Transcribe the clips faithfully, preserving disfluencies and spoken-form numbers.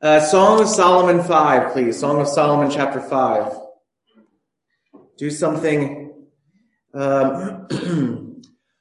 Uh, Song of Solomon five, please. Song of Solomon chapter five. Do something um,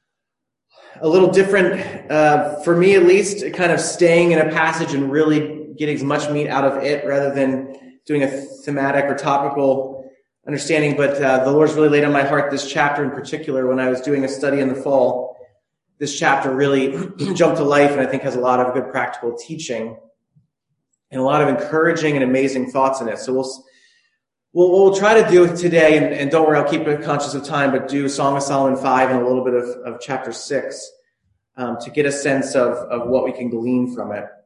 a little different, uh, for me at least, kind of staying in a passage and really getting as much meat out of it rather than doing a thematic or topical understanding. But uh, the Lord's really laid on my heart this chapter in particular. When I was doing a study in the fall, this chapter really jumped to life and I think has a lot of good practical teaching and a lot of encouraging and amazing thoughts in it. So we'll we'll, we'll try to do it today, and, and don't worry, I'll keep it conscious of time, but do Song of Solomon five and a little bit of, of chapter six um, to get a sense of, of what we can glean from it.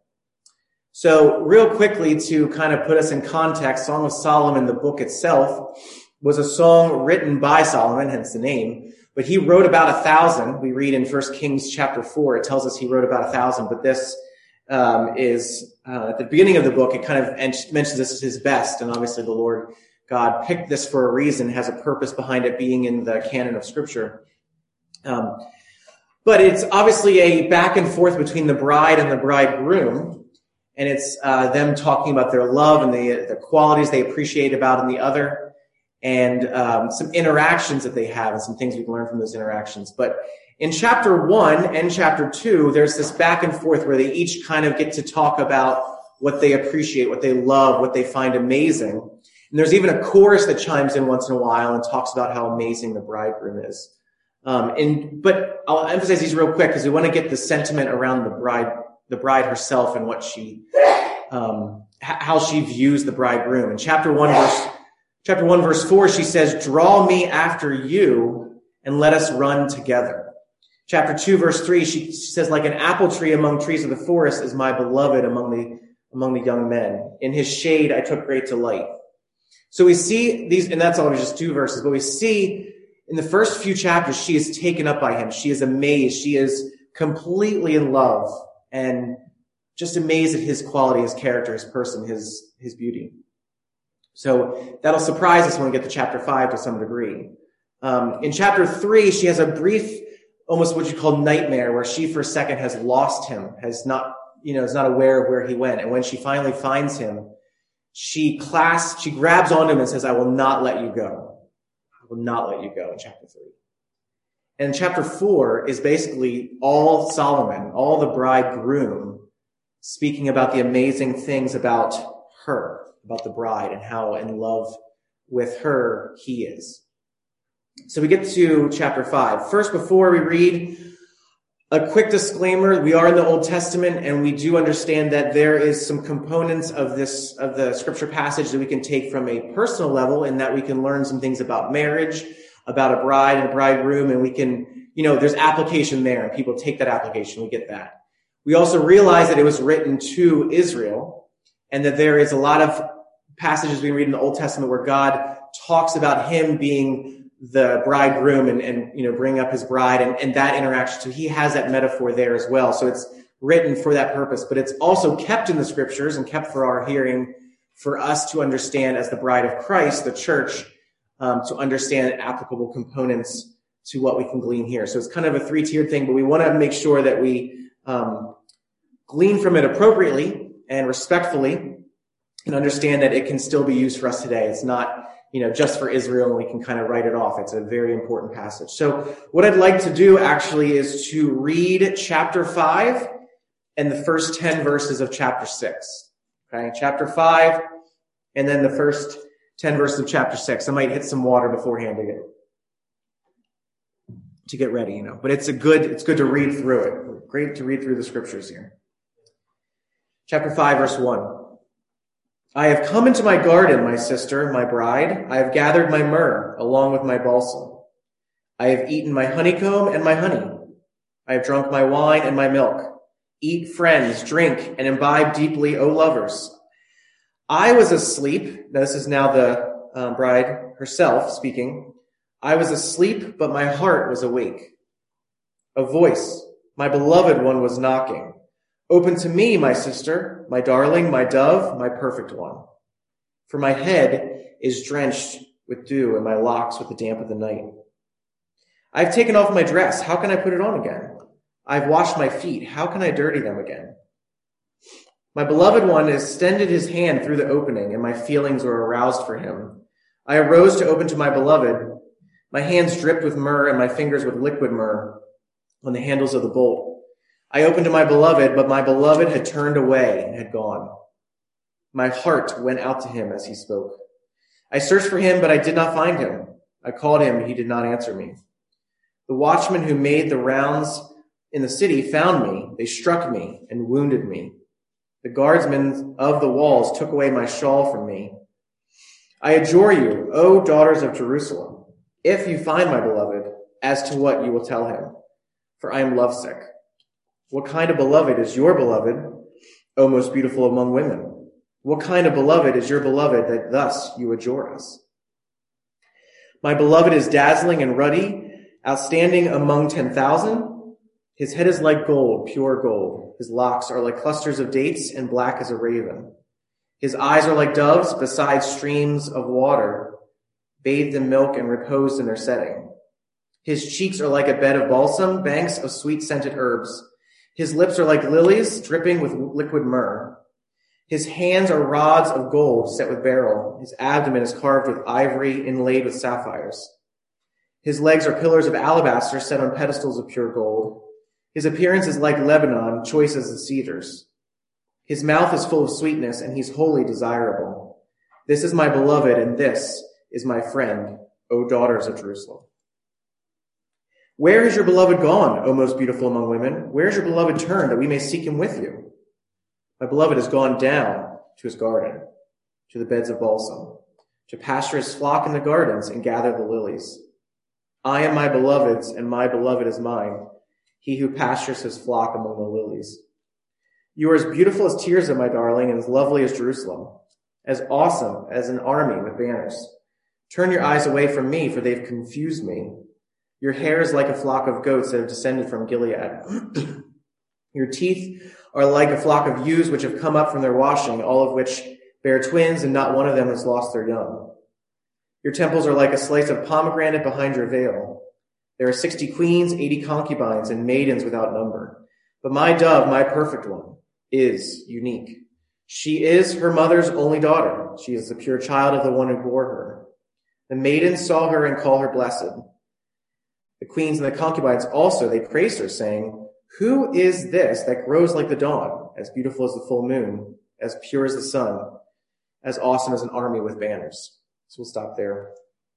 So real quickly, to kind of put us in context, Song of Solomon, the book itself, was a song written by Solomon, hence the name, but he wrote about a thousand. We read in First Kings chapter four, it tells us he wrote about a thousand, but this um, is, uh, at the beginning of the book, it kind of mentions this as his best, and obviously the Lord God picked this for a reason, has a purpose behind it being in the canon of Scripture. Um, but it's obviously a back and forth between the bride and the bridegroom, and it's uh, them talking about their love and the, the qualities they appreciate about in the other, and um, some interactions that they have and some things we can learn from those interactions. But in chapter one and chapter two, there's this back and forth where they each kind of get to talk about what they appreciate, what they love, what they find amazing. And there's even a chorus that chimes in once in a while and talks about how amazing the bridegroom is. Um, and but I'll emphasize these real quick because we want to get the sentiment around the bride, the bride herself, and what she, um, how she views the bridegroom. In chapter one, verse chapter one, verse four, she says, "Draw me after you, and let us run together." Chapter two, verse three, she, she says, "Like an apple tree among trees of the forest is my beloved among the among the young men. In his shade I took great delight." So we see these, and that's only just two verses, but we see in the first few chapters, she is taken up by him. She is amazed. She is completely in love and just amazed at his quality, his character, his person, his, his beauty. So that'll surprise us when we get to chapter five to some degree. Um, in chapter three, she has a brief, almost what you call nightmare, where she for a second has lost him, has not, you know, is not aware of where he went. And when she finally finds him, she clasps, she grabs onto him and says, "I will not let you go. I will not let you go," in chapter three. And chapter four is basically all Solomon, all the bridegroom, speaking about the amazing things about her, about the bride, and how in love with her he is. So we get to chapter five. First, before we read, a quick disclaimer: we are in the Old Testament, and we do understand that there is some components of this, of the scripture passage that we can take from a personal level, in that we can learn some things about marriage, about a bride and a bridegroom, and we can, you know, there's application there, and people take that application. We get that. We also realize that it was written to Israel, and that there is a lot of passages we read in the Old Testament where God talks about him being the bridegroom and, and, you know, bring up his bride and, and that interaction. So he has that metaphor there as well. So it's written for that purpose, but it's also kept in the scriptures and kept for our hearing, for us to understand as the bride of Christ, the church, um, to understand applicable components to what we can glean here. So it's kind of a three-tiered thing, but we want to make sure that we, um, glean from it appropriately and respectfully and understand that it can still be used for us today. It's not, you know, just for Israel, and we can kind of write it off. It's a very important passage. So what I'd like to do actually is to read chapter five and the first ten verses of chapter six. Okay, chapter five and then the first ten verses of chapter six. I might hit some water beforehand to get to get ready, you know. But it's a good it's good to read through it. Great to read through the scriptures here. Chapter five, verse one. "I have come into my garden, my sister, my bride. I have gathered my myrrh along with my balsam. I have eaten my honeycomb and my honey. I have drunk my wine and my milk. Eat, friends, drink, and imbibe deeply, O lovers. I was asleep." Now, this is now the uh, bride herself speaking. "I was asleep, but my heart was awake. A voice, my beloved one, was knocking. Open to me, my sister, my darling, my dove, my perfect one. For my head is drenched with dew and my locks with the damp of the night. I have taken off my dress. How can I put it on again? I have washed my feet. How can I dirty them again? My beloved one extended his hand through the opening, and my feelings were aroused for him. I arose to open to my beloved. My hands dripped with myrrh and my fingers with liquid myrrh on the handles of the bolt. I opened to my beloved, but my beloved had turned away and had gone. My heart went out to him as he spoke. I searched for him, but I did not find him. I called him, he did not answer me. The watchmen who made the rounds in the city found me. They struck me and wounded me. The guardsmen of the walls took away my shawl from me. I adjure you, O daughters of Jerusalem, if you find my beloved, as to what you will tell him, for I am lovesick. What kind of beloved is your beloved, O most beautiful among women? What kind of beloved is your beloved that thus you adjure us? My beloved is dazzling and ruddy, outstanding among ten thousand. His head is like gold, pure gold. His locks are like clusters of dates and black as a raven. His eyes are like doves beside streams of water, bathed in milk and reposed in their setting. His cheeks are like a bed of balsam, banks of sweet-scented herbs. His lips are like lilies dripping with liquid myrrh. His hands are rods of gold set with beryl. His abdomen is carved with ivory inlaid with sapphires. His legs are pillars of alabaster set on pedestals of pure gold. His appearance is like Lebanon, choice as the cedars. His mouth is full of sweetness, and he's wholly desirable. This is my beloved, and this is my friend, O daughters of Jerusalem. Where is your beloved gone, O most beautiful among women? Where is your beloved turned, that we may seek him with you? My beloved has gone down to his garden, to the beds of balsam, to pasture his flock in the gardens and gather the lilies. I am my beloved's, and my beloved is mine, he who pastures his flock among the lilies. You are as beautiful as Tirzah, my darling, and as lovely as Jerusalem, as awesome as an army with banners. Turn your eyes away from me, for they've confused me. Your hair is like a flock of goats that have descended from Gilead. Your teeth are like a flock of ewes which have come up from their washing, all of which bear twins, and not one of them has lost their young. Your temples are like a slice of pomegranate behind your veil. There are sixty queens, eighty concubines, and maidens without number. But my dove, my perfect one, is unique. She is her mother's only daughter. She is the pure child of the one who bore her. The maidens saw her and call her blessed. The queens and the concubines also, they praised her, saying, who is this that grows like the dawn, as beautiful as the full moon, as pure as the sun, as awesome as an army with banners? So we'll stop there.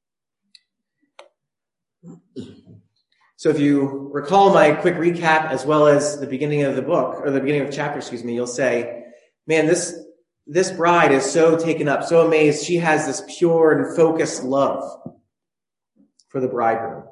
So if you recall my quick recap as well as the beginning of the book, or the beginning of the chapter, excuse me, you'll say, man, this, this bride is so taken up, so amazed. She has this pure and focused love for the bridegroom.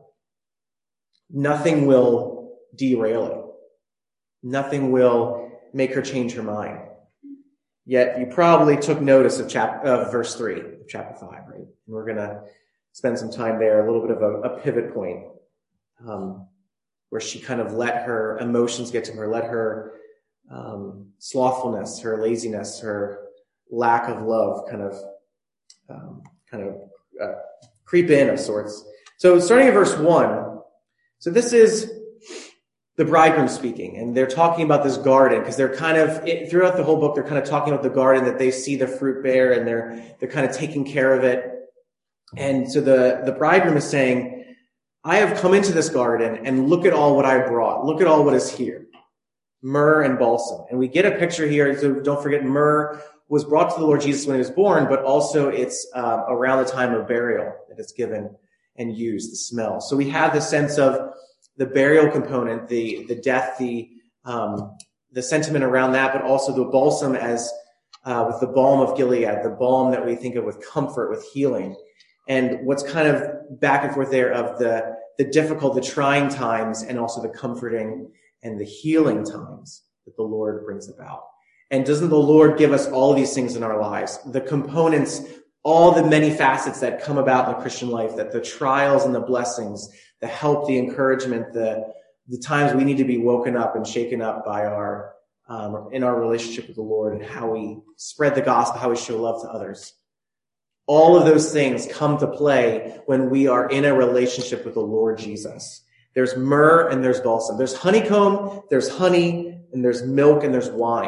Nothing will derail it. Nothing will make her change her mind. Yet you probably took notice of chap- of verse three of chapter five, right? And we're going to spend some time there, a little bit of a, a pivot point, um, where she kind of let her emotions get to her, let her um, slothfulness, her laziness, her lack of love kind of um, kind of uh, creep in of sorts. So starting at verse one, so this is the bridegroom speaking, and they're talking about this garden because they're kind of it, throughout the whole book they're kind of talking about the garden that they see the fruit bear, and they're they're kind of taking care of it. And so the the bridegroom is saying, I have come into this garden and look at all what I brought. Look at all what is here. Myrrh and balsam. And we get a picture here. So don't forget, myrrh was brought to the Lord Jesus when he was born, but also it's uh, around the time of burial that it's given and used, the smell. So we have the sense of the burial component, the the death, the um, the sentiment around that, but also the balsam as uh, with the balm of Gilead, the balm that we think of with comfort, with healing. And what's kind of back and forth there of the, the difficult, the trying times, and also the comforting and the healing times that the Lord brings about. And doesn't the Lord give us all of these things in our lives? The components, all the many facets that come about in the Christian life, that the trials and the blessings, the help, the encouragement, the, the times we need to be woken up and shaken up by our, um, in our relationship with the Lord and how we spread the gospel, how we show love to others. All of those things come to play when we are in a relationship with the Lord Jesus. There's myrrh and there's balsam. There's honeycomb, there's honey, and there's milk and there's wine.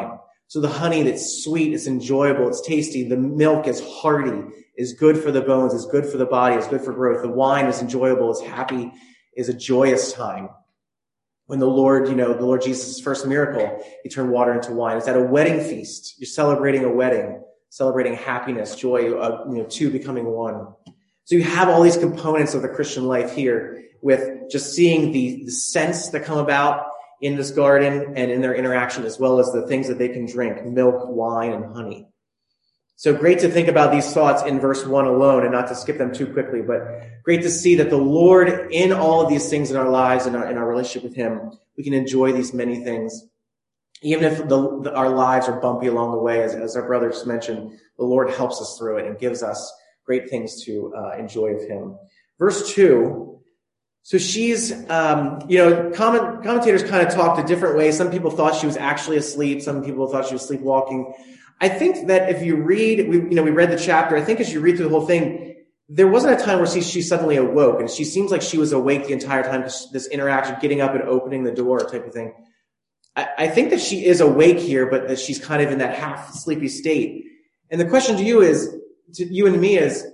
So the honey that's sweet, it's enjoyable, it's tasty. The milk is hearty, is good for the bones, is good for the body, is good for growth. The wine is enjoyable, is happy, is a joyous time. When the Lord, you know, the Lord Jesus' first miracle, he turned water into wine. It's at a wedding feast. You're celebrating a wedding, celebrating happiness, joy, uh, you know, two becoming one. So you have all these components of the Christian life here with just seeing the, the scents that come about in this garden and in their interaction, as well as the things that they can drink, milk, wine, and honey. So great to think about these thoughts in verse one alone and not to skip them too quickly, but great to see that the Lord, in all of these things in our lives and our, in our relationship with him, we can enjoy these many things. Even if the, the, our lives are bumpy along the way, as, as our brother just mentioned, the Lord helps us through it and gives us great things to uh, enjoy of him. Verse two, so she's, um, you know, comment, commentators kind of talked a different way. Some people thought she was actually asleep. Some people thought she was sleepwalking. I think that if you read, we, you know, we read the chapter, I think as you read through the whole thing, there wasn't a time where she, she suddenly awoke, and she seems like she was awake the entire time, this interaction, getting up and opening the door type of thing. I, I think that she is awake here, but that she's kind of in that half sleepy state. And the question to you is, to you and me is,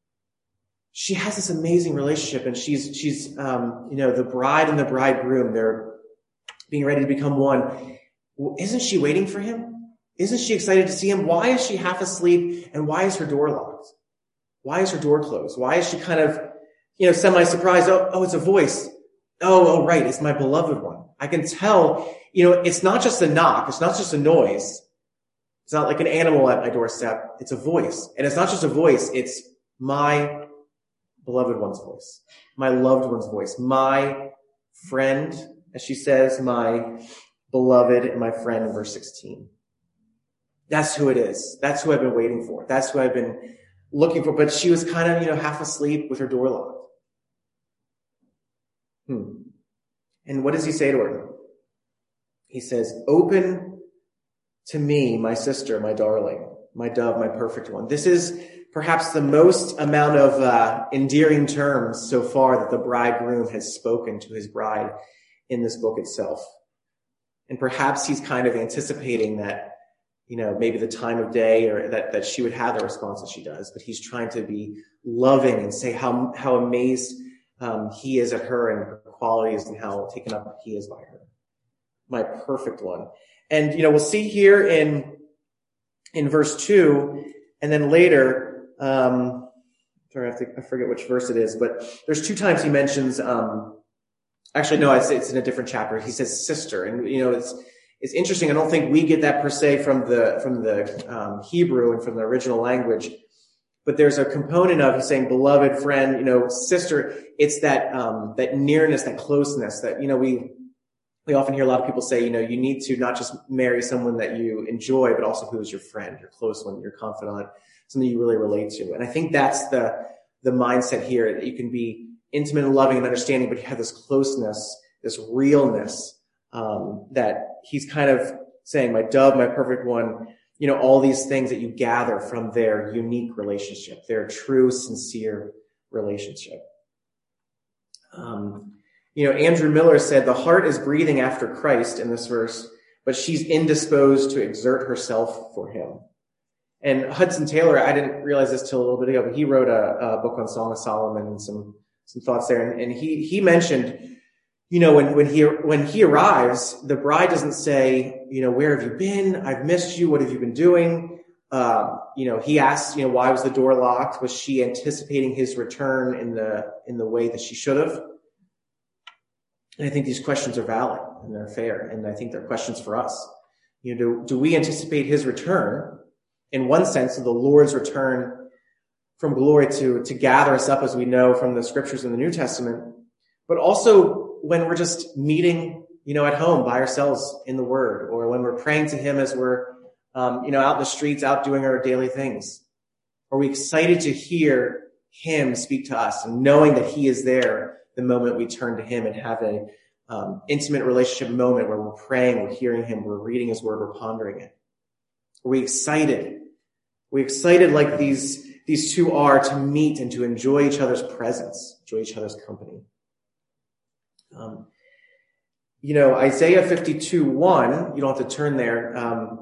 she has this amazing relationship, and she's, she's, um, you know, the bride and the bridegroom, they're being ready to become one. Isn't she waiting for him? Isn't she excited to see him? Why is she half asleep, and why is her door locked? Why is her door closed? Why is she kind of, you know, semi-surprised? Oh, oh, it's a voice. Oh, oh, right. It's my beloved one. I can tell, you know, it's not just a knock. It's not just a noise. It's not like an animal at my doorstep. It's a voice. And it's not just a voice. It's my beloved one's voice, my loved one's voice, my friend, as she says, my beloved and my friend in verse sixteen. That's who it is. That's who I've been waiting for. That's who I've been looking for. But she was kind of, you know, half asleep with her door locked. Hmm. And what does he say to her? He says, open to me, my sister, my darling, my dove, my perfect one. This is perhaps the most amount of uh, endearing terms so far that the bridegroom has spoken to his bride in this book itself. And perhaps he's kind of anticipating that, you know, maybe the time of day or that, that she would have the response that she does, but he's trying to be loving and say how, how amazed um, he is at her and her qualities and how taken up he is by her. My perfect one. And, you know, we'll see here in, in verse two, and then later, um, sorry, I have to, I forget which verse it is, but there's two times he mentions, um, actually, no, it's, it's in a different chapter. He says sister, and, you know, it's, It's interesting. I don't think we get that per se from the from the um, Hebrew and from the original language, but there's a component of he's saying beloved friend, you know, sister. It's that um, that nearness, that closeness. That you know we we often hear a lot of people say, you know, you need to not just marry someone that you enjoy, but also who is your friend, your close one, your confidant, something you really relate to. And I think that's the the mindset here, that you can be intimate and loving and understanding, but you have this closeness, this realness. Um, that he's kind of saying, my dove, my perfect one, you know, all these things that you gather from their unique relationship, their true, sincere relationship. Um, you know, Andrew Miller said, the heart is breathing after Christ in this verse, but she's indisposed to exert herself for him. And Hudson Taylor, I didn't realize this till a little bit ago, but he wrote a, a book on Song of Solomon and some, some thoughts there. And, and he, he mentioned, you know, when, when he, when he arrives, the bride doesn't say, you know, where have you been? I've missed you. What have you been doing? Um, you know, he asks, you know, why was the door locked? Was she anticipating his return in the, in the way that she should have? And I think these questions are valid and they're fair. And I think they're questions for us. You know, do, do we anticipate his return in one sense of the Lord's return from glory to, to gather us up, as we know from the scriptures in the New Testament, but also when we're just meeting, you know, at home by ourselves in the Word, or when we're praying to him as we're, um, you know, out in the streets, out doing our daily things. Are we excited to hear him speak to us and knowing that he is there the moment we turn to him and have an um, intimate relationship moment where we're praying, we're hearing him, we're reading his word, we're pondering it? Are we excited? Are we excited like these, these two are to meet and to enjoy each other's presence, enjoy each other's company? Um, you know, Isaiah fifty-two one, you don't have to turn there. Um,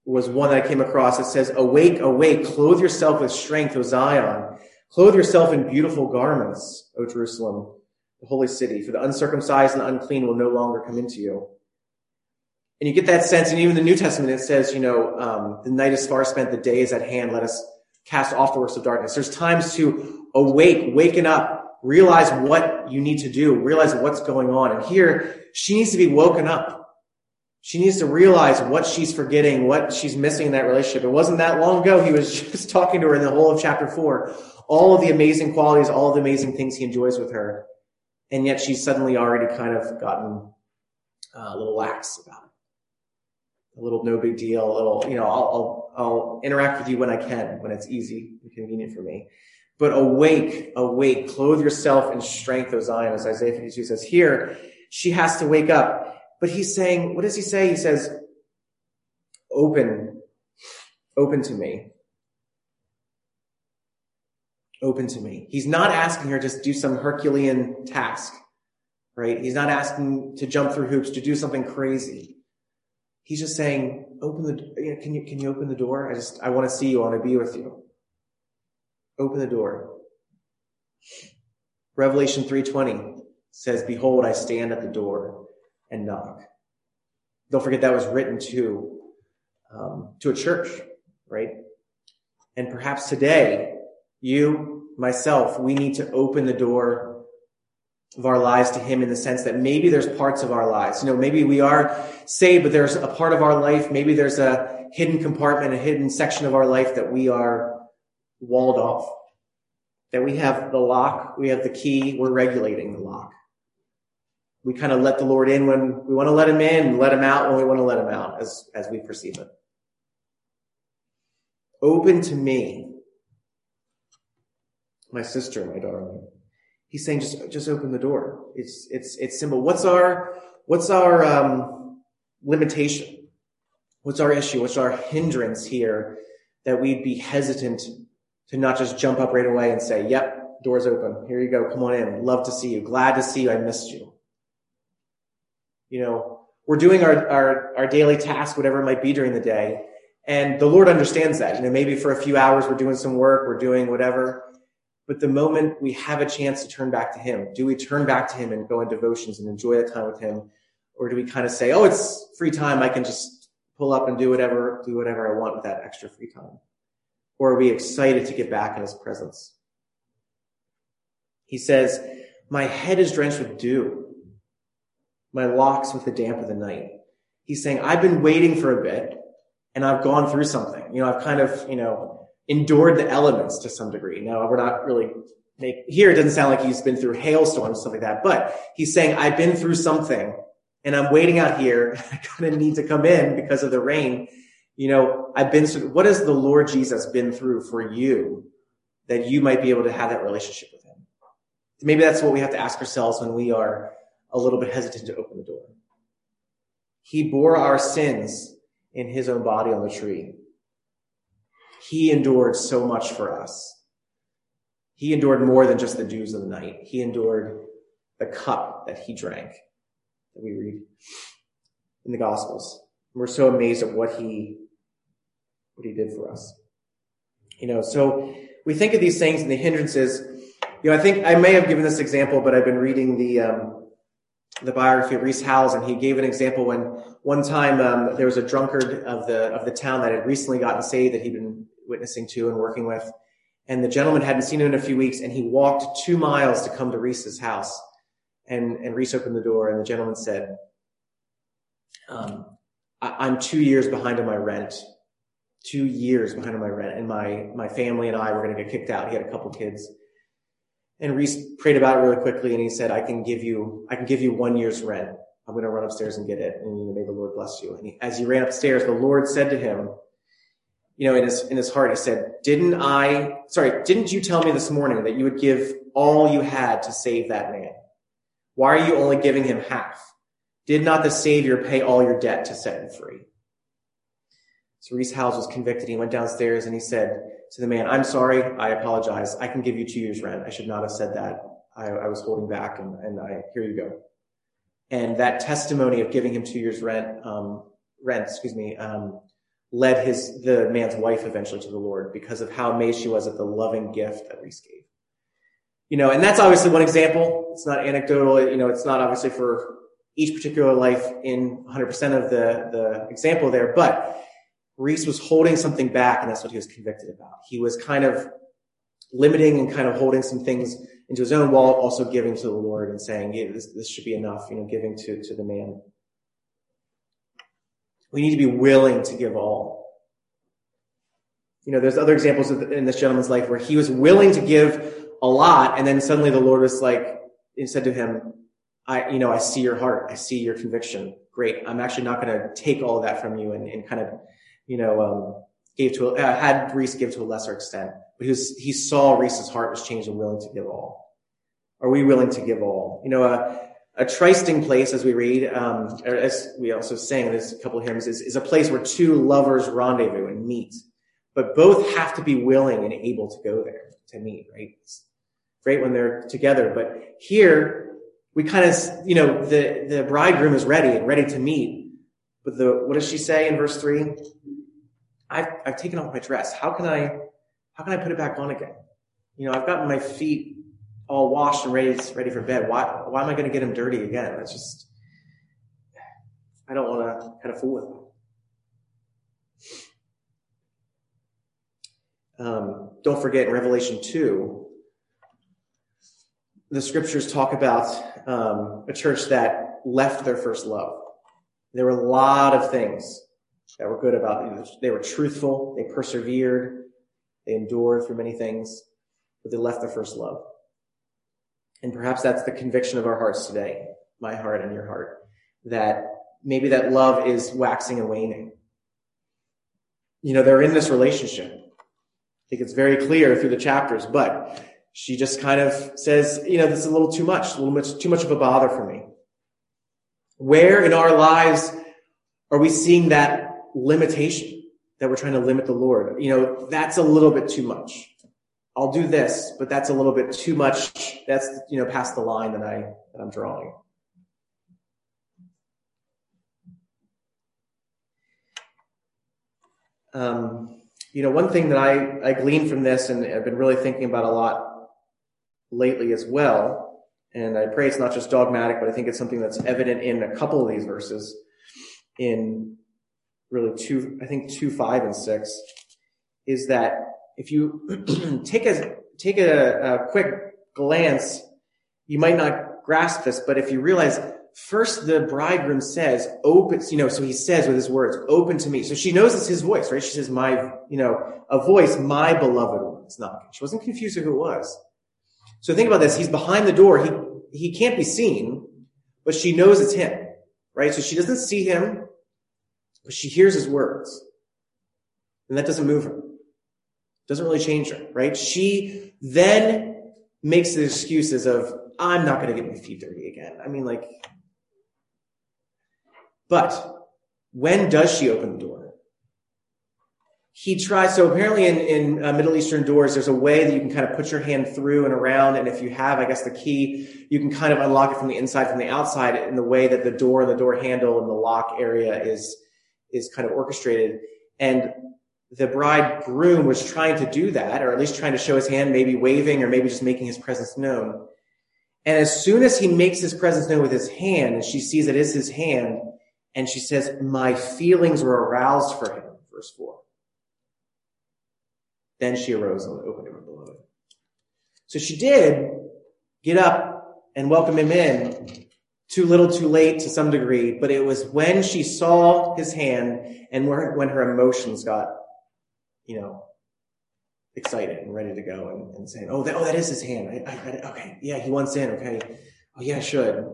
was one that I came across. It says, awake, awake, clothe yourself with strength, O Zion. Clothe yourself in beautiful garments, O Jerusalem, the holy city, for the uncircumcised and the unclean will no longer come into you. And you get that sense, and even the New Testament, it says, you know, um, the night is far spent, the day is at hand, let us cast off the works of darkness. There's times to awake, waken up, realize what you need to do, realize what's going on. And here, she needs to be woken up. She needs to realize what she's forgetting, what she's missing in that relationship. It wasn't that long ago. He was just talking to her in the whole of chapter four. All of the amazing qualities, all of the amazing things he enjoys with her. And yet she's suddenly already kind of gotten uh, a little lax about it. A little no big deal, a little, you know, I'll, I'll, I'll interact with you when I can, when it's easy and convenient for me. But awake, awake, clothe yourself in strength, O Zion, as Isaiah fifty-two says. Here, she has to wake up. But he's saying, what does he say? He says, open, open to me. Open to me. He's not asking her to just do some Herculean task, right? He's not asking to jump through hoops, to do something crazy. He's just saying, open the, can you, can you open the door? I just, I want to see you. I want to be with you. Open the door. Revelation three twenty says, behold, I stand at the door and knock. Don't forget that was written to, um, to a church, right? And perhaps today, you, myself, we need to open the door of our lives to him in the sense that maybe there's parts of our lives. You know, maybe we are saved, but there's a part of our life, maybe there's a hidden compartment, a hidden section of our life that we are walled off. That we have the lock, we have the key, we're regulating the lock. We kind of let the Lord in when we want to let him in, and let him out when we want to let him out, as, as we perceive it. Open to me, my sister, my darling. He's saying, just, just open the door. It's, it's, it's simple. What's our, what's our, um, limitation? What's our issue? What's our hindrance here that we'd be hesitant to not just jump up right away and say, yep, door's open. Here you go. Come on in. Love to see you. Glad to see you. I missed you. You know, we're doing our, our, our daily task, whatever it might be during the day. And the Lord understands that. You know, maybe for a few hours we're doing some work, we're doing whatever. But the moment we have a chance to turn back to him, do we turn back to him and go in devotions and enjoy that time with him? Or do we kind of say, oh, it's free time. I can just pull up and do whatever, do whatever I want with that extra free time. Or are we excited to get back in his presence? He says, my head is drenched with dew, my locks with the damp of the night. He's saying, I've been waiting for a bit and I've gone through something. You know, I've kind of, you know, endured the elements to some degree. Now, we're not really make, here it doesn't sound like he's been through hailstorms, stuff like that, but he's saying, I've been through something and I'm waiting out here. I kind of need to come in because of the rain. You know, I've been through, what has the Lord Jesus been through for you that you might be able to have that relationship with him? Maybe that's what we have to ask ourselves when we are a little bit hesitant to open the door. He bore our sins in his own body on the tree. He endured so much for us. He endured more than just the dews of the night. He endured the cup that he drank, that we read in the Gospels. And we're so amazed at what he, what he did for us. You know, so we think of these things and the hindrances. You know, I think I may have given this example, but I've been reading the, um, the biography of Rees Howells, and he gave an example when one time um, there was a drunkard of the of the town that had recently gotten saved that he'd been witnessing to and working with, and the gentleman hadn't seen him in a few weeks, and he walked two miles to come to Rees's house, and and Rees opened the door, and the gentleman said, um, I, "I'm two years behind on my rent, two years behind on my rent, and my my family and I were going to get kicked out." He had a couple kids. And Rees prayed about it really quickly, and he said, I can give you, I can give you one year's rent. I'm going to run upstairs and get it, and you know, may the Lord bless you. And he, as he ran upstairs, the Lord said to him, you know, in his, in his heart, he said, didn't I, sorry, didn't you tell me this morning that you would give all you had to save that man? Why are you only giving him half? Did not the Savior pay all your debt to set him free? So Rees Howells was convicted. He went downstairs and he said to the man, I'm sorry, I apologize. I can give you two years rent. I should not have said that. I, I was holding back, and, and I, here you go. And that testimony of giving him two years rent, um, rent, excuse me, um, led his the man's wife eventually to the Lord because of how amazed she was at the loving gift that Reese gave. You know, and that's obviously one example. It's not anecdotal. You know, it's not obviously for each particular life in one hundred percent of the, the example there, but Reese was holding something back, and that's what he was convicted about. He was kind of limiting and kind of holding some things into his own while also giving to the Lord and saying, yeah, this, this should be enough, you know, giving to, to the man. We need to be willing to give all. You know, there's other examples of, in this gentleman's life where he was willing to give a lot, and then suddenly the Lord was like, he said to him, I, you know, I see your heart. I see your conviction. Great. I'm actually not going to take all of that from you, and, and kind of, you know, um, gave to, uh, had Reese give to a lesser extent, but he was, he saw Reese's heart was changed and willing to give all. Are we willing to give all? You know, a, a trysting place, as we read, um, or as we also sang in this couple of hymns, is, is a place where two lovers rendezvous and meet, but both have to be willing and able to go there to meet, right? It's great when they're together, but here we kind of, you know, the, the bridegroom is ready and ready to meet, but the, what does she say in verse three? I've, I've taken off my dress. How can I, how can I put it back on again? You know, I've gotten my feet all washed and ready, ready for bed. Why, why am I going to get them dirty again? That's just, I don't want to kind of fool with them. Um, don't forget in Revelation two, the scriptures talk about um, a church that left their first love. There were a lot of things that were good about them. They were truthful. They persevered. They endured through many things, but they left their first love. And perhaps that's the conviction of our hearts today, my heart and your heart, that maybe that love is waxing and waning. You know, they're in this relationship. I think it's very clear through the chapters, but she just kind of says, you know, this is a little too much, a little bit too much of a bother for me. Where in our lives are we seeing that limitation, that we're trying to limit the Lord? You know, that's a little bit too much. I'll do this, but that's a little bit too much. That's, you know, past the line that I, that I'm drawing. Um, you know, one thing that I, I gleaned from this, and I've been really thinking about a lot lately as well, and I pray it's not just dogmatic, but I think it's something that's evident in a couple of these verses, in really two, I think two, five, and six, is that if you take a take a, a quick glance, you might not grasp this, but if you realize, first the bridegroom says, open, you know, so he says with his words, open to me. So she knows it's his voice, right? She says, my, you know, a voice, my beloved one. It's not, she wasn't confused with who it was. So think about this. He's behind the door. He, he can't be seen, but she knows it's him, right? So she doesn't see him, but she hears his words. And that doesn't move her. Doesn't really change her, right? She then makes the excuses of, I'm not going to get my feet dirty again. I mean, like, but when does she open the door? He tries, so apparently in, in uh, Middle Eastern doors, there's a way that you can kind of put your hand through and around. And if you have, I guess, the key, you can kind of unlock it from the inside, from the outside, in the way that the door, the door handle, and the lock area is, is kind of orchestrated. And the bridegroom was trying to do that, or at least trying to show his hand, maybe waving, or maybe just making his presence known. And as soon as he makes his presence known with his hand, and she sees it is his hand, and she says, my feelings were aroused for him, verse four. Then she arose and opened to her beloved. So she did get up and welcome him in, too little too late to some degree, but it was when she saw his hand and when her emotions got, you know, excited and ready to go and, and saying, oh, that, oh, that is his hand. I, I, okay. Yeah, he wants in. Okay. Oh, yeah, I should.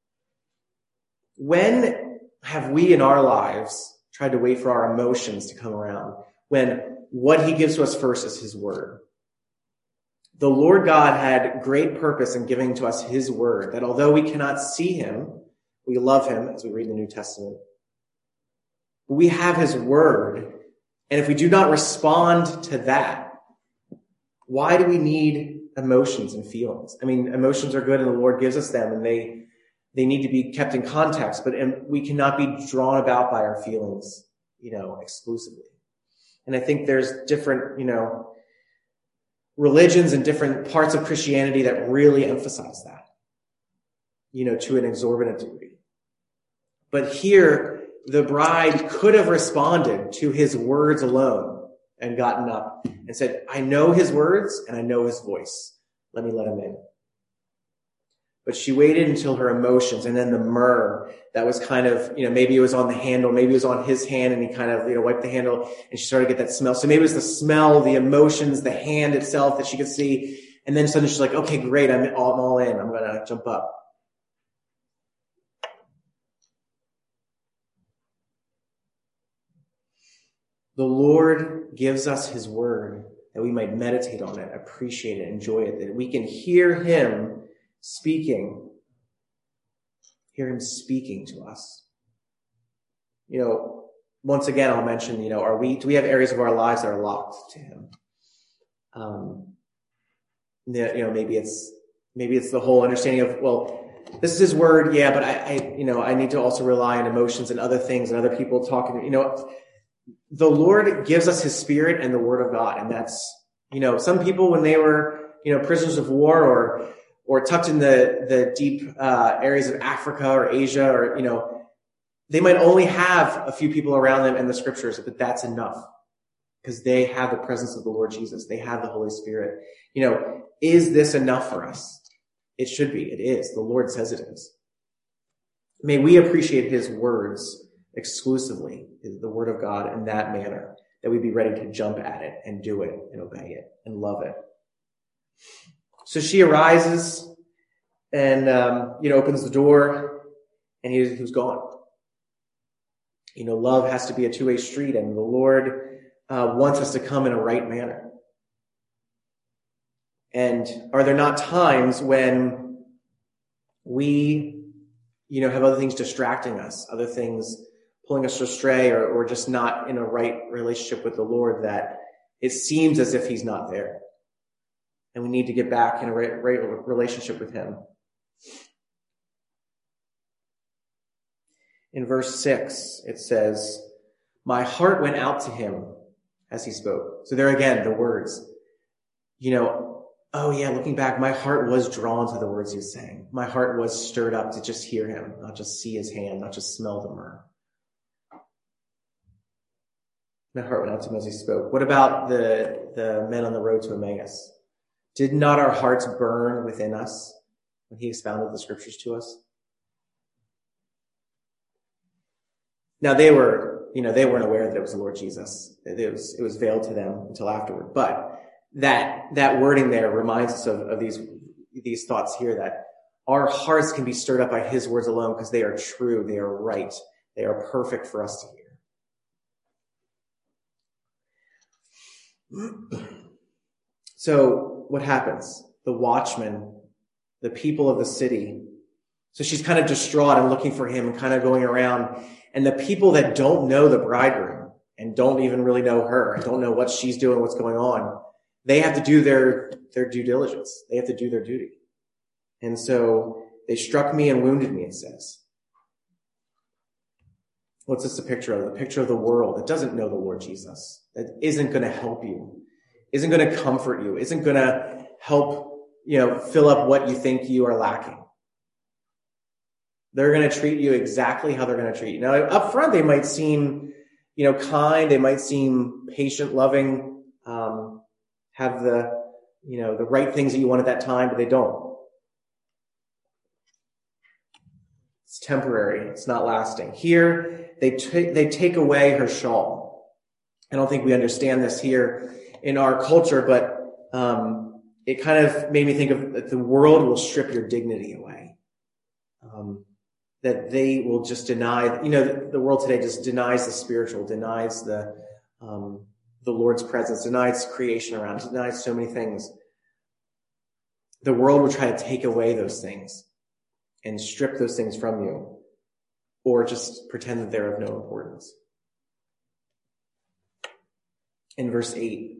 When have we in our lives tried to wait for our emotions to come around when what he gives to us first is his word? The Lord God had great purpose in giving to us his word, that although we cannot see him, we love him as we read the New Testament. We have his word. And if we do not respond to that, why do we need emotions and feelings? I mean, emotions are good and the Lord gives us them, and they they need to be kept in context, but we cannot be drawn about by our feelings. you know, exclusively. And I think there's different, you know, religions and different parts of Christianity that really emphasize that, you know, to an exorbitant degree. But here, the bride could have responded to his words alone and gotten up and said, I know his words and I know his voice. Let me let him in. But she waited until her emotions, and then the myrrh that was kind of, you know, maybe it was on the handle, maybe it was on his hand, and he kind of, you know, wiped the handle, and she started to get that smell. So maybe it was the smell, the emotions, the hand itself that she could see. And then suddenly she's like, okay, great, I'm all, I'm all in. I'm going to jump up. The Lord gives us his word that we might meditate on it, appreciate it, enjoy it, that we can hear him speaking, hear him speaking to us. You know, once again, I'll mention, you know, are we, do we have areas of our lives that are locked to him? Um, you know, maybe it's, maybe it's the whole understanding of, well, this is his word. Yeah. But I, I, you know, I need to also rely on emotions and other things and other people talking, you know, the Lord gives us his spirit and the word of God. And that's, you know, some people when they were, you know, prisoners of war or, or tucked in the, the deep, uh, areas of Africa or Asia, or, you know, they might only have a few people around them and the scriptures, but that's enough because they have the presence of the Lord Jesus. They have the Holy Spirit. You know, is this enough for us? It should be. It is. The Lord says it is. May we appreciate his words exclusively, the word of God, in that manner, that we be ready to jump at it and do it and obey it and love it. So she arises and, um, you know, opens the door, and he, he was gone. You know, love has to be a two-way street, and the Lord uh, wants us to come in a right manner. And are there not times when we, you know, have other things distracting us, other things pulling us astray, or, or just not in a right relationship with the Lord, that it seems as if he's not there? And we need to get back in a right, right relationship with him. In verse six, it says, my heart went out to him as he spoke. So there again, the words, you know, oh yeah, looking back, my heart was drawn to the words he was saying. My heart was stirred up to just hear him, not just see his hand, not just smell the myrrh. My heart went out to him as he spoke. What about the, the men on the road to Emmaus? Did not our hearts burn within us when he expounded the scriptures to us? Now they were, you know, they weren't aware that it was the Lord Jesus. It was, it was veiled to them until afterward. But that, that wording there reminds us of, of these, these thoughts here, that our hearts can be stirred up by his words alone because they are true. They are right. They are perfect for us to hear. So what happens? The watchmen, the people of the city. So she's kind of distraught and looking for him and kind of going around. And the people that don't know the bridegroom and don't even really know her, don't know what she's doing, what's going on, they have to do their, their due diligence. They have to do their duty. And so they struck me and wounded me, it says. What's this a picture of? A picture of the world that doesn't know the Lord Jesus, that isn't going to help you, isn't going to comfort you, isn't going to help, you know, fill up what you think you are lacking. They're going to treat you exactly how they're going to treat you. Now, up front, they might seem, you know, kind. They might seem patient, loving, um, have the, you know, the right things that you want at that time, but they don't. It's temporary. It's not lasting. Here, they t- they take away her shawl. I don't think we understand this here in our culture, but um, it kind of made me think of that the world will strip your dignity away. Um, that they will just deny, you know, the, the world today just denies the spiritual, denies the um, the Lord's presence, denies creation around, denies so many things. The world will try to take away those things and strip those things from you, or just pretend that they're of no importance. In verse eight,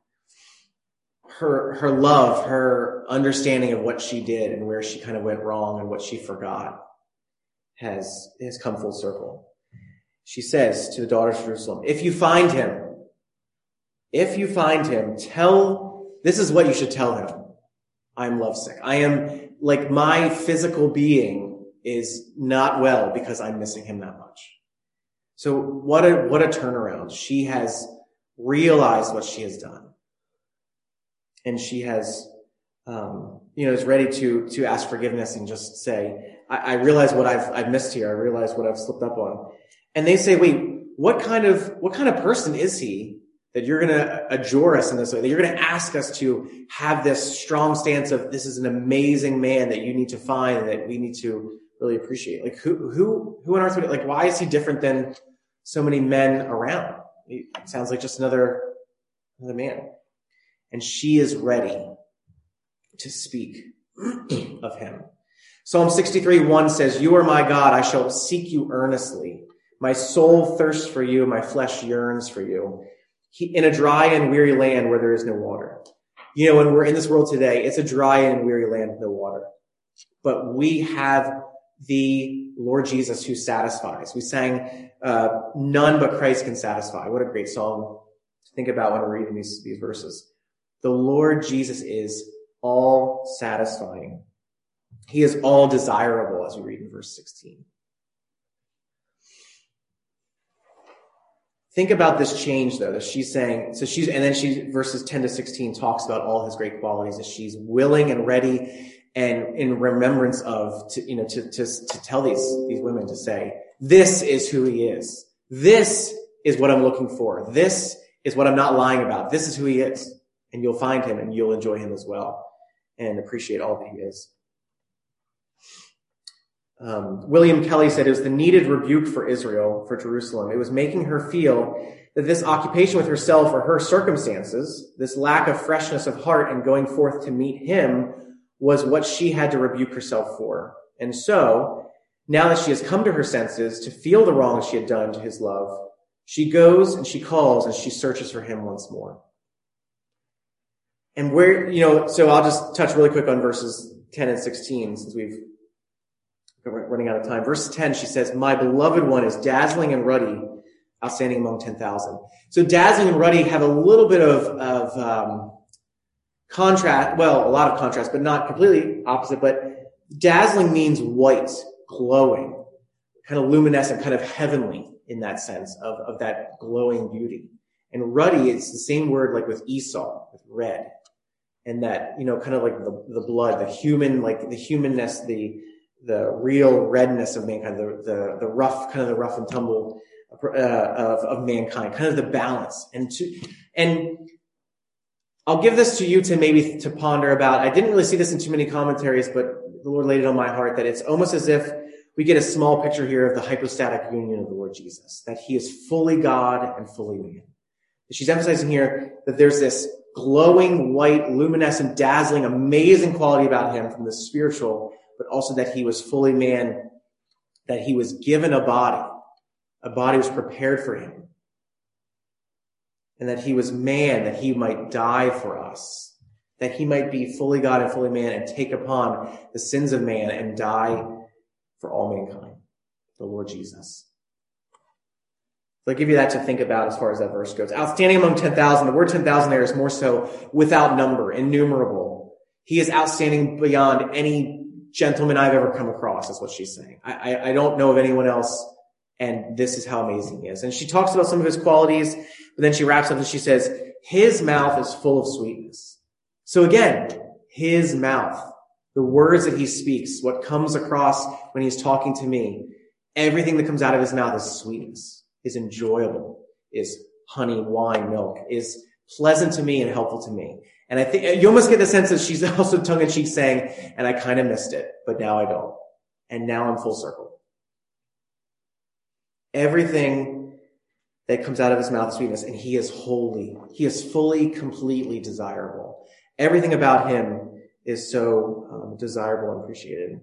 her her love, her understanding of what she did and where she kind of went wrong and what she forgot has has come full circle. she says to the daughters of Jerusalem, if you find him, if you find him, tell, this is what you should tell him. I'm lovesick. I am, like, my physical being is not well because I'm missing him that much. So what a, what a turnaround. She has realized what she has done. And she has, um, you know, is ready to, to ask forgiveness and just say, I, I realize what I've, I've missed here. I realize what I've slipped up on. And they say, wait, what kind of, what kind of person is he that you're going to adjure us in this way, that you're going to ask us to have this strong stance of this is an amazing man that you need to find and that we need to really appreciate? Like, who, who, who on earth would, like, why is he different than so many men around? It sounds like just another, another man. And she is ready to speak of him. Psalm sixty-three one says, you are my God, I shall seek you earnestly. My soul thirsts for you, my flesh yearns for you. He, in a dry and weary land where there is no water. You know, when we're in this world today, it's a dry and weary land with no water. But we have the Lord Jesus who satisfies. We sang, uh, none but Christ can satisfy. What a great song to think about when we're reading these, these verses. The Lord Jesus is all satisfying. He is all desirable, as we read in verse sixteen. Think about this change, though, that she's saying. So she's, and then she, verses ten to sixteen talks about all his great qualities, that she's willing and ready and in remembrance of, to, you know, to, to, to tell these, these women to say, this is who he is. This is what I'm looking for. This is what I'm not lying about. This is who he is. And you'll find him and you'll enjoy him as well and appreciate all that he is. Um, William Kelly said it was the needed rebuke for Israel, for Jerusalem. It was making her feel that this occupation with herself or her circumstances, this lack of freshness of heart and going forth to meet him, was what she had to rebuke herself for. And so, now that she has come to her senses to feel the wrong she had done to his love, she goes and she calls and she searches for him once more. And where, you know, so I'll just touch really quick on verses ten and sixteen since we've We're running out of time. Verse ten, she says, my beloved one is dazzling and ruddy, outstanding among ten thousand. So dazzling and ruddy have a little bit of, of um, contrast, well, a lot of contrast, but not completely opposite. But dazzling means white, glowing, kind of luminescent, kind of heavenly in that sense of, of that glowing beauty. And ruddy is the same word like with Esau, with red. And that, you know, kind of like the, the blood, the human, like the humanness, the the real redness of mankind, the, the, the rough, kind of the rough and tumble uh, of, of mankind, kind of the balance. And to, and I'll give this to you to maybe to ponder about. I didn't really see this in too many commentaries, but the Lord laid it on my heart that it's almost as if we get a small picture here of the hypostatic union of the Lord Jesus, that he is fully God and fully man. She's emphasizing here that there's this glowing, white, luminescent, dazzling, amazing quality about him from the spiritual, but also that he was fully man, that he was given a body. A body was prepared for him. And that he was man, that he might die for us. That he might be fully God and fully man and take upon the sins of man and die for all mankind. The Lord Jesus. So I'll give you that to think about as far as that verse goes. Outstanding among ten thousand. The word ten thousand there is more so without number, innumerable. He is outstanding beyond any gentleman I've ever come across, is what she's saying. I, I, I don't know of anyone else, and this is how amazing he is. And she talks about some of his qualities, but then she wraps up and she says, his mouth is full of sweetness. So again, his mouth, the words that he speaks, what comes across when he's talking to me, everything that comes out of his mouth is sweetness, is enjoyable, is honey, wine, milk, is pleasant to me and helpful to me. And I think you almost get the sense that she's also tongue-in-cheek saying, and I kind of missed it, but now I don't. And now I'm full circle. Everything that comes out of his mouth is sweetness, and he is holy. He is fully, completely desirable. Everything about him is so um, desirable and appreciated.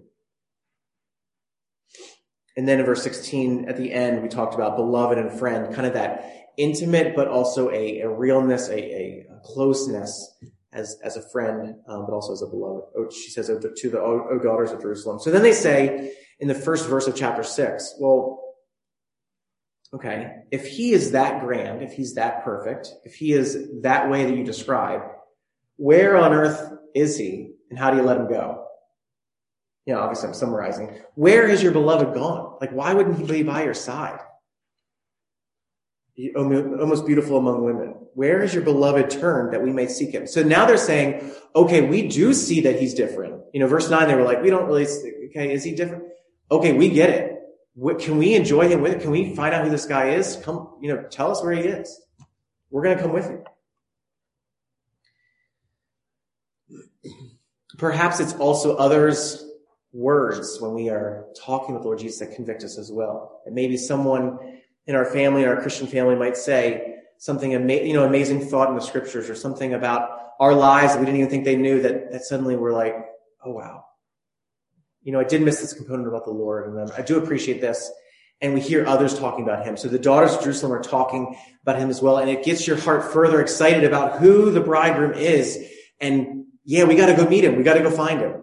And then in verse sixteen, at the end, we talked about beloved and friend, kind of that intimate, but also a, a realness, a, a closeness as, as a friend, um, but also as a beloved. Oh, she says to the O, o daughters of Jerusalem. So then they say in the first verse of chapter six, well, Okay, if he is that grand, if he's that perfect, if he is that way that you describe, where on earth is he, and how do you let him go? You know, obviously I'm summarizing. Where has your beloved gone? Like, why wouldn't he be by your side? Almost beautiful among women. Where is your beloved turned that we may seek him? So now they're saying, okay, we do see that he's different. You know, verse nine, they were like, we don't really, okay, is he different? Okay, we get it. What, can we enjoy him with it? Can we find out who this guy is? Come, you know, tell us where he is. We're going to come with you. Perhaps it's also others' words when we are talking with Lord Jesus that convict us as well. And maybe someone in our family, our Christian family, might say something, ama- you know, amazing thought in the scriptures, or something about our lives that we didn't even think they knew, that, that suddenly we're like, oh wow. You know, I did miss this component about the Lord, and then I do appreciate this. And we hear others talking about him. So the daughters of Jerusalem are talking about him as well. And it gets your heart further excited about who the bridegroom is. And yeah, we got to go meet him. We got to go find him.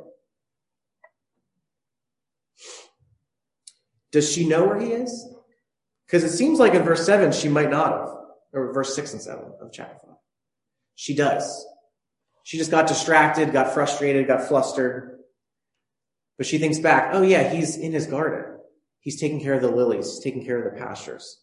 Does she know where he is? Because it seems like in verse seven, she might not have, or verse six and seven of chapter five. She does. She just got distracted, got frustrated, got flustered. But she thinks back, oh yeah, he's in his garden. He's taking care of the lilies. He's taking care of the pastures.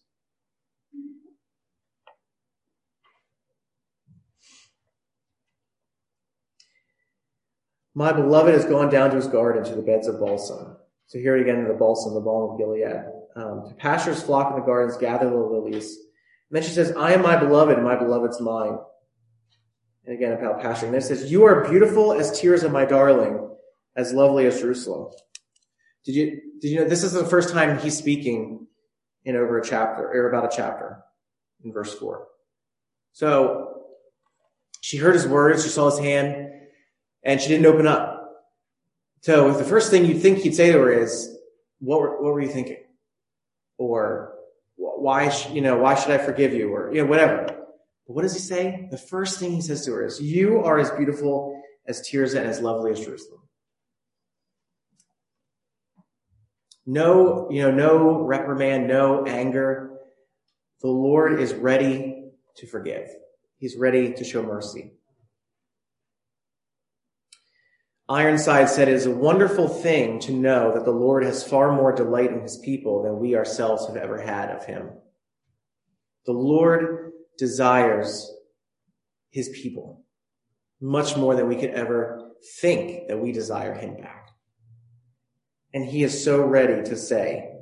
My beloved has gone down to his garden, to the beds of balsam. So here again, the balsam, the balm of Gilead. Um, to pasture his flock in the gardens, gather the lilies. And then she says, I am my beloved, and my beloved's mine. And again, about pasturing. And then it says, you are beautiful as tears of my darling, as lovely as Jerusalem. Did you, did you know this is the first time he's speaking in over a chapter, or about a chapter, in verse four. So she heard his words, she saw his hand, and she didn't open up. So if the first thing you'd think he'd say to her is, what were, what were you thinking? Or why, sh- you know, why should I forgive you? Or, you know, whatever. But what does he say? The first thing he says to her is, you are as beautiful as Tirzah and as lovely as Jerusalem. No, you know, no reprimand, no anger. The Lord is ready to forgive. He's ready to show mercy. Ironside said, it is a wonderful thing to know that the Lord has far more delight in his people than we ourselves have ever had of him. The Lord desires his people much more than we could ever think that we desire him back. And he is so ready to say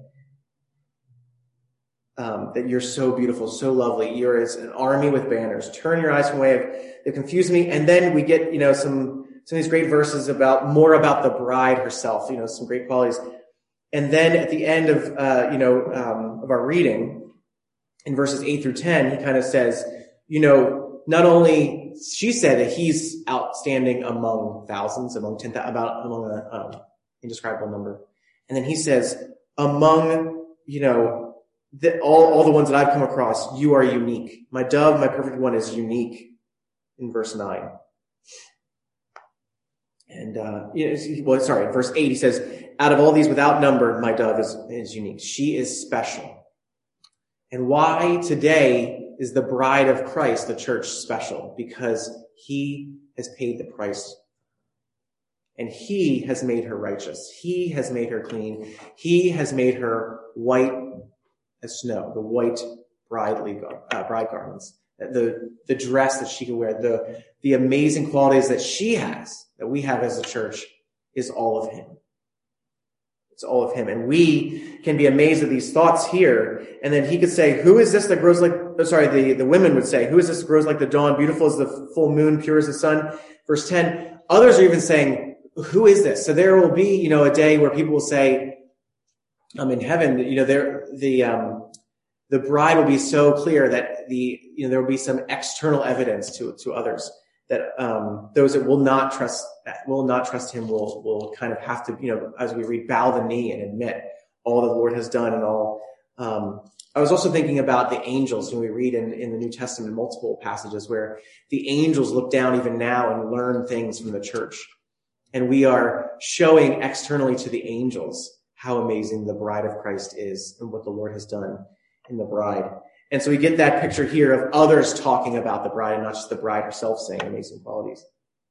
um, that you're so beautiful, so lovely. You're as an army with banners. Turn your eyes from away of that confuse me. And then we get, you know, some some of these great verses about more about the bride herself. You know, some great qualities. And then at the end of uh, you know um, of our reading, in verses eight through ten, he kind of says, you know, not only she said that he's outstanding among thousands, among ten, about among a um, indescribable number. And then he says, among, you know, the, all, all the ones that I've come across, you are unique. My dove, my perfect one, is unique in verse nine. And, uh, you know, well, sorry, verse eight, he says, out of all these without number, my dove is, is unique. She is special. And why today is the bride of Christ, the church, special? Because he has paid the price. And he has made her righteous. He has made her clean. He has made her white as snow, the white bridely, uh, bride garments, the, the dress that she can wear, the, the amazing qualities that she has, that we have as a church, is all of him. It's all of him. And we can be amazed at these thoughts here. And then he could say, who is this that grows like, oh, sorry, the, the women would say, who is this that grows like the dawn, beautiful as the full moon, pure as the sun? Verse ten, others are even saying, who is this? So there will be, you know, a day where people will say, I'm in heaven, you know, there, the, um, the bride will be so clear that the, you know, there will be some external evidence to, to others that, um, those that will not trust, will not trust him will, will kind of have to, you know, as we read, bow the knee and admit all the Lord has done and all. Um, I was also thinking about the angels, when we read in, in the New Testament, multiple passages where the angels look down even now and learn things from the church. And we are showing externally to the angels how amazing the bride of Christ is and what the Lord has done in the bride. And so we get that picture here of others talking about the bride and not just the bride herself saying amazing qualities.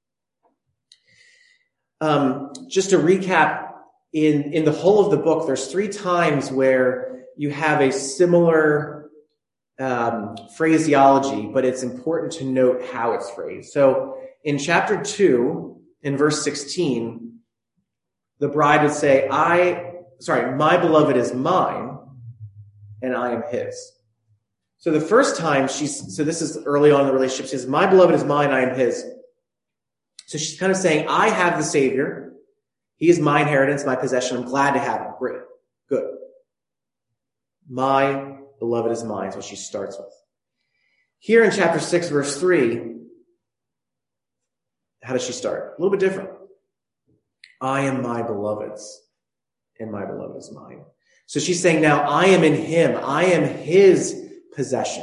Um, just to recap, in, in the whole of the book, there's three times where you have a similar um, phraseology, but it's important to note how it's phrased. So in chapter two, in verse sixteen, the bride would say, I, sorry, my beloved is mine, and I am his. So the first time she's, so this is early on in the relationship, she says, my beloved is mine, I am his. So she's kind of saying, I have the Savior. He is my inheritance, my possession. I'm glad to have him. Great. Good. My beloved is mine is what she starts with. Here in chapter six, verse three, how does she start? A little bit different. I am my beloved's, and my beloved is mine. So she's saying now, I am in him. I am his possession.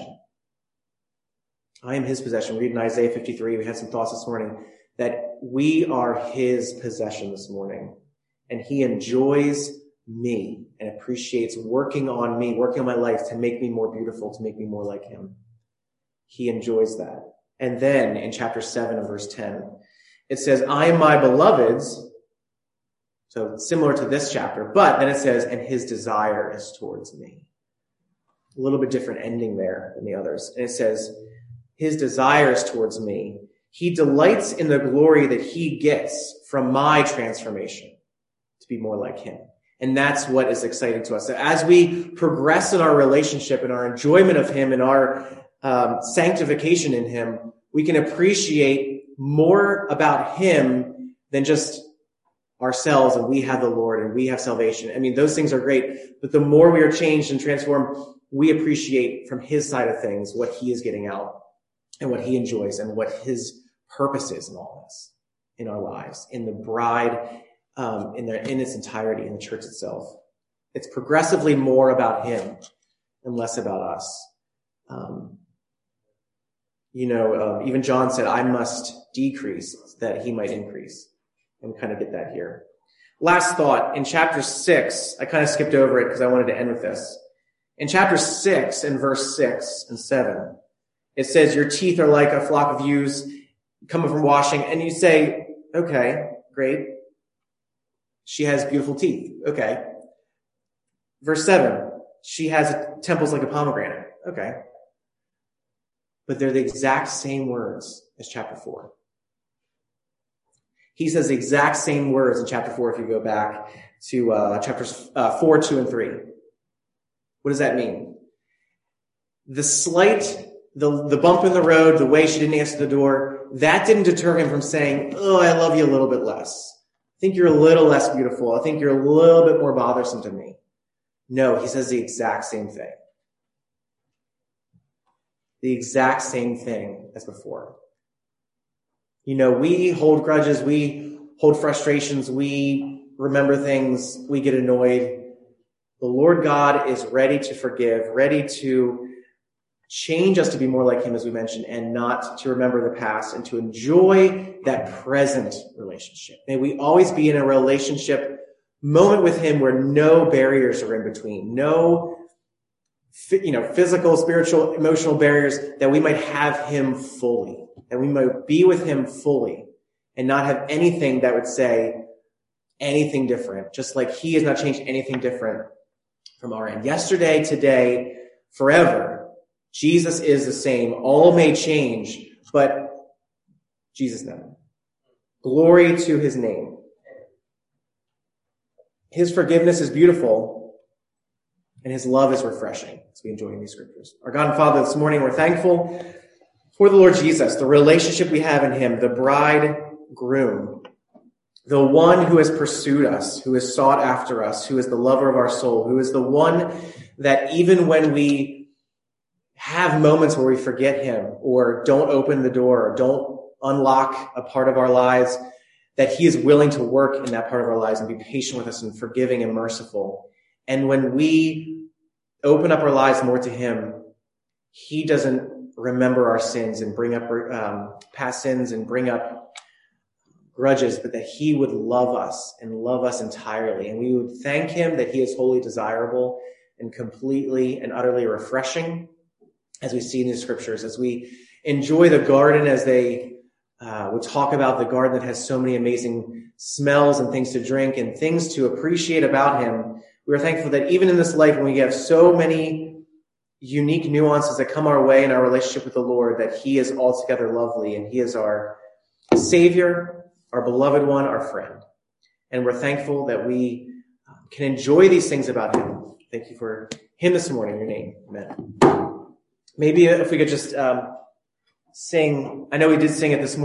I am his possession. We read in Isaiah fifty-three. We had some thoughts this morning that we are his possession this morning. And he enjoys me and appreciates working on me, working on my life to make me more beautiful, to make me more like him. He enjoys that. And then in chapter seven and verse ten, it says, I am my beloved's. So similar to this chapter, but then it says, and his desire is towards me. A little bit different ending there than the others. And it says, his desire is towards me. He delights in the glory that he gets from my transformation to be more like him. And that's what is exciting to us. So as we progress in our relationship and our enjoyment of him and our um, sanctification in him, we can appreciate more about him than just ourselves, and we have the Lord and we have salvation. I mean, those things are great, but the more we are changed and transformed, we appreciate from his side of things what he is getting out and what he enjoys and what his purpose is in all this, in our lives, in the bride, um, in their, in its entirety, in the church itself. It's progressively more about him and less about us. Um, you know, um, even John said, I must decrease that he might increase. And we kind of get that here. Last thought, in chapter six, I kind of skipped over it because I wanted to end with this. In chapter six, in verse six and seven, it says, your teeth are like a flock of ewes coming from washing. And you say, okay, great. She has beautiful teeth. Okay. Verse seven, she has temples like a pomegranate. Okay. But they're the exact same words as chapter four. He says the exact same words in chapter four if you go back to uh, chapters uh, four, two, and three. What does that mean? The slight, the, the bump in the road, the way she didn't answer the door, that didn't deter him from saying, oh, I love you a little bit less. I think you're a little less beautiful. I think you're a little bit more bothersome to me. No, he says the exact same thing. The exact same thing as before. You know, we hold grudges, we hold frustrations, we remember things, we get annoyed. The Lord God is ready to forgive, ready to change us to be more like him, as we mentioned, and not to remember the past and to enjoy that present relationship. May we always be in a relationship moment with him where no barriers are in between, no you know, physical, spiritual, emotional barriers, that we might have him fully, that we might be with him fully and not have anything that would say anything different, just like he has not changed anything different from our end. Yesterday, today, forever, Jesus is the same. All may change, but Jesus never. Glory to his name. His forgiveness is beautiful, and his love is refreshing as we enjoy these scriptures. Our God and Father, this morning we're thankful for the Lord Jesus, the relationship we have in him, the bridegroom, the one who has pursued us, who has sought after us, who is the lover of our soul, who is the one that even when we have moments where we forget him or don't open the door or don't unlock a part of our lives, that he is willing to work in that part of our lives and be patient with us and forgiving and merciful. And when we open up our lives more to him, he doesn't remember our sins and bring up um, past sins and bring up grudges, but that he would love us and love us entirely. And we would thank him that he is wholly desirable, and completely and utterly refreshing, as we see in the scriptures, as we enjoy the garden, as they uh, would talk about the garden that has so many amazing smells and things to drink and things to appreciate about him. We are thankful that even in this life, when we have so many unique nuances that come our way in our relationship with the Lord, that he is altogether lovely and he is our Savior, our beloved one, our friend. And we're thankful that we can enjoy these things about him. Thank you for him this morning in your name. Amen. Maybe if we could just um, sing, I know we did sing it this morning.